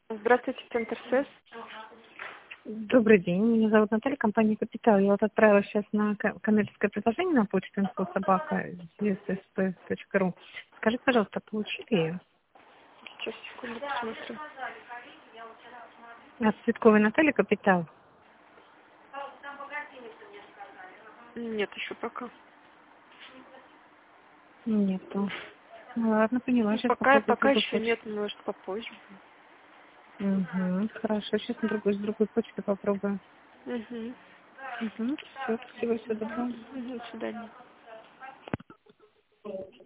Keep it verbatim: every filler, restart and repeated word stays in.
Здравствуйте, Центр СЭС. Добрый день, меня зовут Наталья, компания «Капитал». Я вот отправила сейчас на ко- коммерческое предложение на почту инфо собака точка ру. Скажите, пожалуйста, получили ее? Сейчас, секунду, посмотрю. От Цветковой Натальи «Капитал». Нет, еще пока. Нету. Ну, ладно, поняла, Ну, сейчас пока, попробую с пока другой еще почты. нет, может попозже. Угу, хорошо, сейчас на другой, с другой почты попробую. Угу. Угу, все, спасибо, всего доброго. Угу, до свидания.